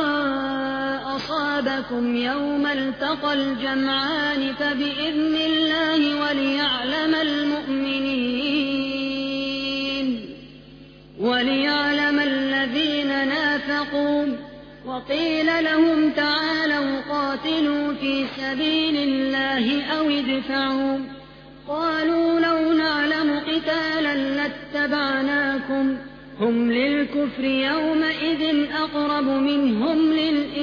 أصابكم يوم التقى الجمعان فبإذن الله وليعلم الذين نافقوا وقيل لهم تعالوا قاتلوا في سبيل الله أو ادفعوا قالوا لو نعلم قتالا لاتبعناكم هم للكفر يومئذ أقرب منهم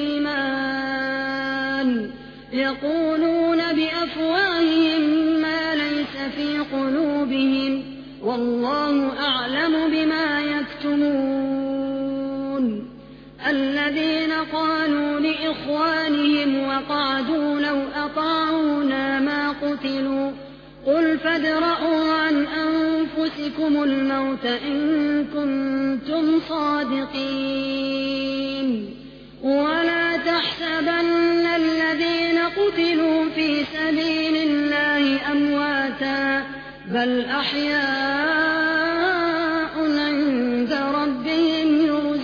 للإيمان يقولون بأفواههم ما ليس في قلوبهم والله أعلم بما يكتمون الذين قالوا لإخوانهم وقعدوا لو أطاعونا ما قتلوا قل فادرءوا عن أنفسكم الموت إن كنتم صادقين ولا تحسبن الذين قتلوا في سبيل الله أمواتا بل أحياء عند ربهم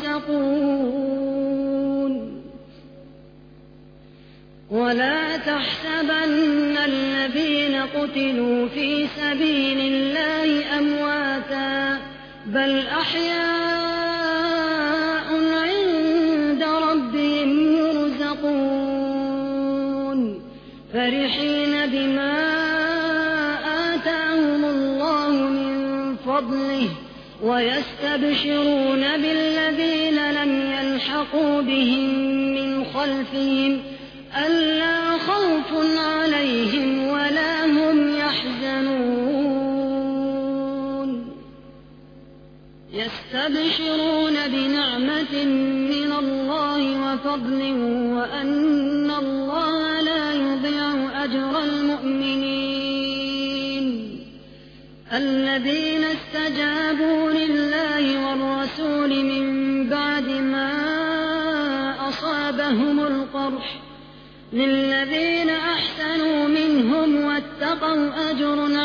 يرزقون ولا تحسبن الذين قتلوا في سبيل الله أمواتا بل أحياء عند ربهم يرزقون فرحين بما آتاهم الله من فضله ويستبشرون بالذين لم يلحقوا بهم من خلفهم ألا خوف عليهم ولا هم يحزنون يستبشرون بنعمة من الله وفضل وأن الله لا يضيع أجر المؤمنين الذين استجابوا لله والرسول من بعد ما أصابهم القرح للذين أحسنوا منهم واتقوا أجر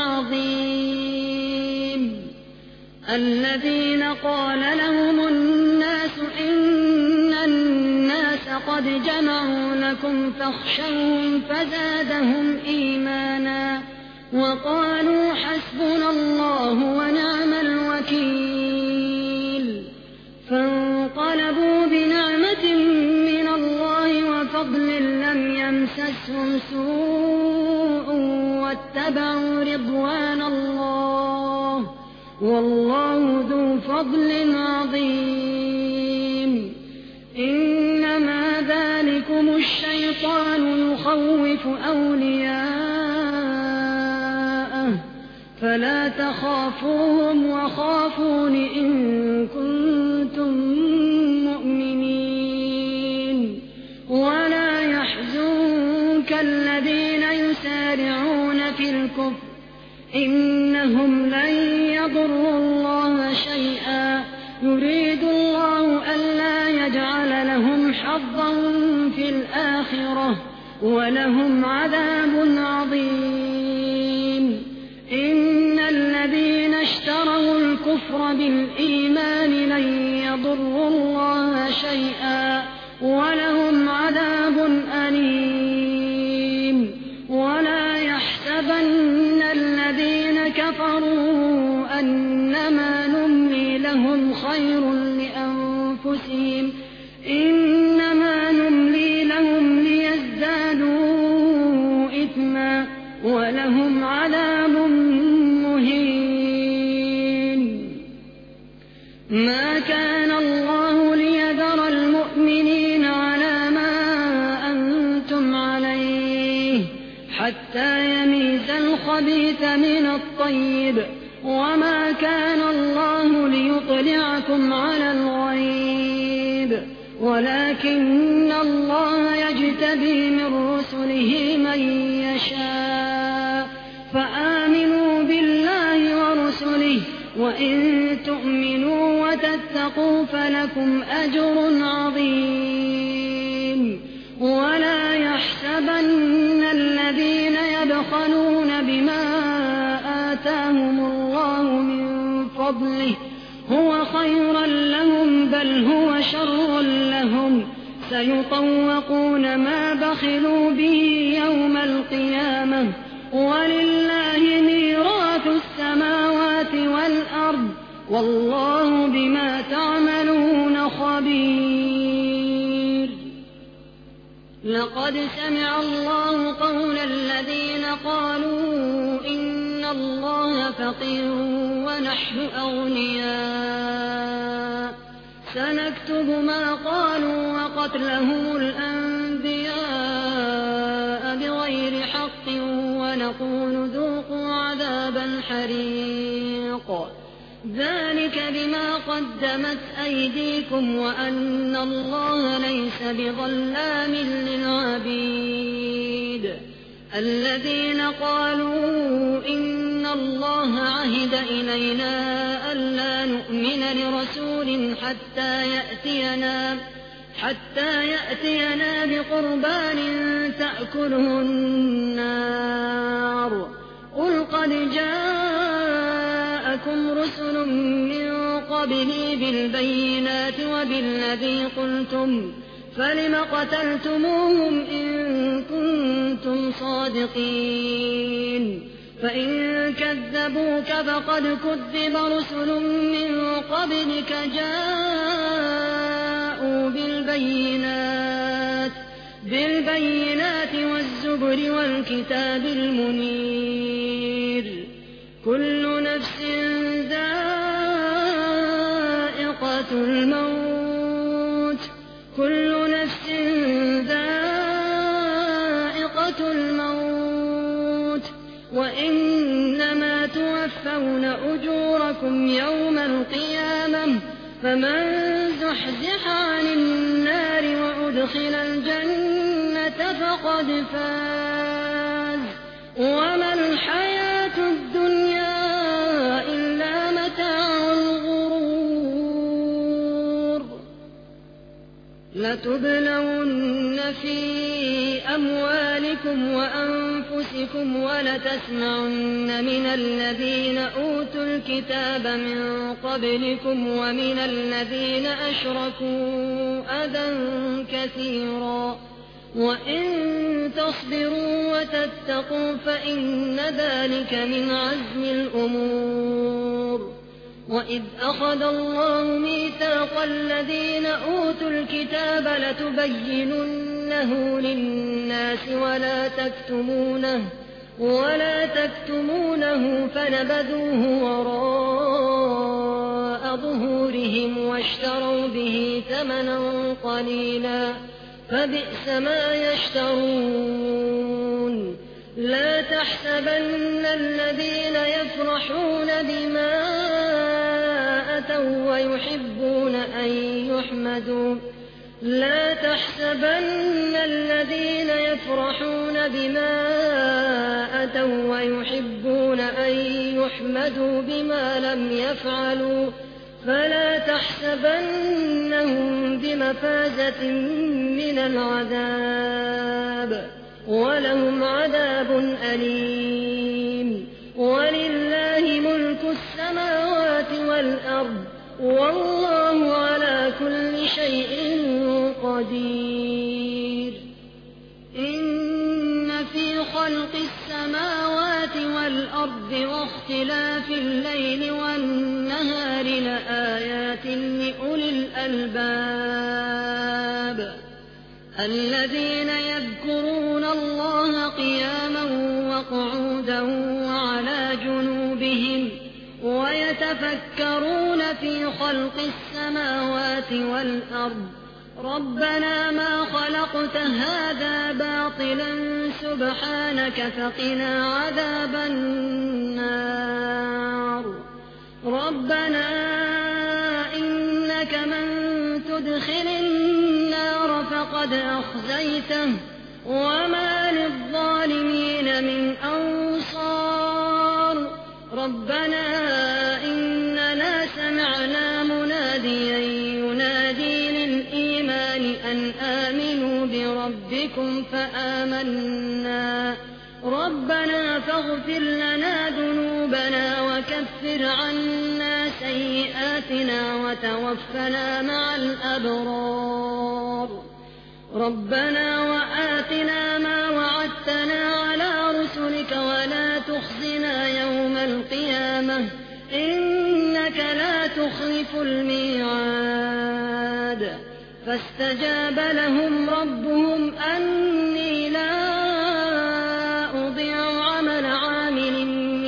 عظيم الذين قال لهم الناس إن الناس قد جمعوا لكم فاخشوهم فزادهم إيمانا وقالوا حسبنا الله ونعم الوكيل فانقلبوا بنعمة من الله وفضل لم يمسسهم سوء واتبعوا رضوان الله والله ذو فضل عظيم إنما ذلكم الشيطان يخوف أولياءه فلا تخافوهم وخافون إن كنتم مؤمنين ولا يحزنك الذين يسارعون في الكفر إنهم لن يضروا الله شيئا يريد الله ألا يجعل لهم حظا في الآخرة ولهم عذاب عظيم إن الذين اشتروا الكفر بالإيمان لن يضروا الله شيئا ولهم عذاب أليم ولا يحسبن الذين كفروا أنما نملي لهم خير لأنفسهم إنما نملي لهم ليزدادوا إثما ولهم عذاب مهين ما كان الله ليذر المؤمنين على ما أنتم عليه حتى يميز الخبيث من الطيب وما كان الله ليطلعكم على الغيب ولكن الله يجتبي من رسله من يشاء فآمنوا بالله ورسله وإن تؤمنوا وتتقوا فلكم أجر عظيم ولا يحسبن الذين يبخلون بما آتاهم الله من فضله هو خيرا لهم بل هو شر لهم سيطوقون ما بخلوا به يوم القيامة ولله ميراث السماوات والأرض والله بما تعملون خبير لقد سمع الله قول الذين قالوا إن الله فقير ونحن أغنياء سنكتب ما قالوا وقتلهم الأنبياء بغير حق ونقول ذوقوا عذاب الحريق ذلك بما قدمت أيديكم وأن الله ليس بظلام للعبيد الذين قالوا إن الله عهد إلينا ألا نؤمن لرسول حتى يأتينا بقربان تأكله النار قل قد جاءكم رسل من قبلي بالبينات وبالذي قلتم فلم قتلتموهم إن كنتم صادقين فإن كذبوك فقد كذب رسل من قبلك جاءوا بالبينات والزبر والكتاب المنير كل نفس ذائقة الموت وإنما توفون أجوركم يوم القيامة فمن زحزح عن النار وأدخل الجنة فقد فاز وما الحياة الدنيا إلا متاع الغرور لتبلون في أموالكم وأنفسكم ولتسمعن من الذين أوتوا الكتاب من قبلكم ومن الذين أشركوا أذى كثيرا وإن تصبروا وتتقوا فإن ذلك من عزم الأمور وإذ أخذ الله ميثاق الذين أوتوا الكتاب لتبيننه للناس ولا تكتمونه فنبذوه وراء ظهورهم واشتروا به ثمنا قليلا فبئس ما يشترون لا تحسبن الذين يفرحون بما أتوا ويحبون أن يحمدوا لا تحسبن الذين يفرحون بما أتوا ويحبون أن يحمدوا بما لم يفعلوا فلا تحسبنهم بمفازة من العذاب ولهم عذاب أليم ولله ملك السماوات والأرض والله على كل شيء قدير إن في خلق السماوات والأرض واختلاف الليل والنهار لآيات لأولي الألباب الذين يذكرون الله قياما وقعودا وعلى جنوبهم ويتفكرون في خلق السماوات والأرض ربنا ما خلقت هذا باطلا سبحانك فقنا عذاب النار ربنا إنك من تدخل النار فقد أخزيته وما للظالمين من أنصار ربنا إننا سمعنا مناديا ينادي للإيمان أن آمنوا بربكم فآمنا ربنا فاغفر لنا ذنوبنا وكفر عنا سيئاتنا وتوفنا مع الأبرار ربنا وآتنا ما وعدتنا على رسلك ولا تخزنا يوم القيامة إنك لا تخلف الميعاد فاستجاب لهم ربهم أني لا أضيع عمل عامل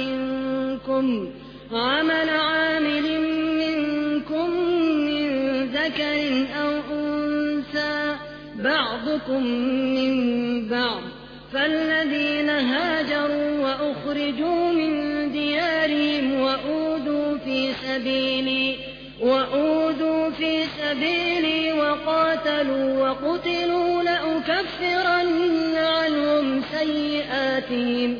منكم من ذكر أو أنثى بعضكم من بعض فالذين هاجروا وأخرجوا من ديارهم وأوذوا في سبيلي وقاتلوا وقتلوا لأكفرن عنهم سيئاتهم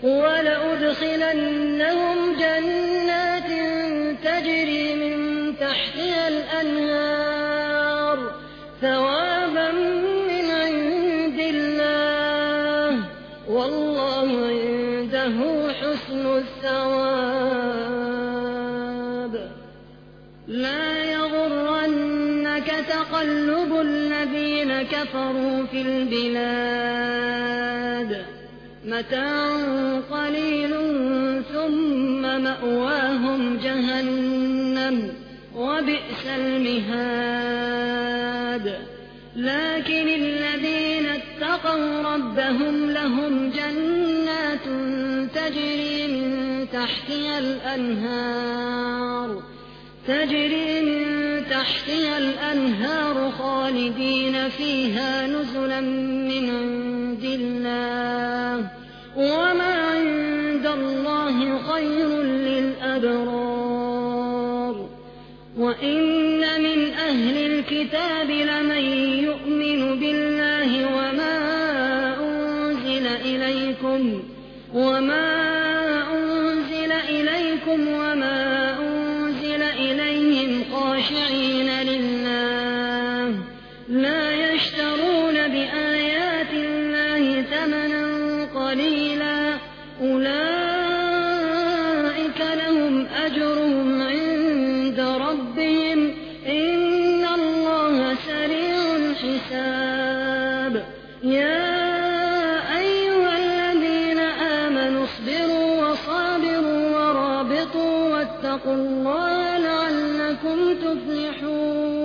ولأدخلنهم جنات تجري من تحتها الأنهار ثوابا من عند الله والله عنده حسن الثواب لا يغرنك تقلب الذين كفروا في البلاد متاع قليل ثم مأواهم جهنم وبئس المهاد لكن الذين اتقوا ربهم لهم جنات تجري من تحتها الأنهار خالدين فيها نزلا من عند الله وما عند الله خير للأبرار وإن من أهل الكتاب لمن يؤمن بالله وما أنزل إليكم وما أنزل إليهم خاشعين لله لا يشترون بآيات الله ثمنا قليلا أولئك لهم أجرهم عند ربهم إن الله سريع الحساب يا أيها الذين آمنوا اصبروا وصابروا ورابطوا واتقوا الله لعلكم تفلحون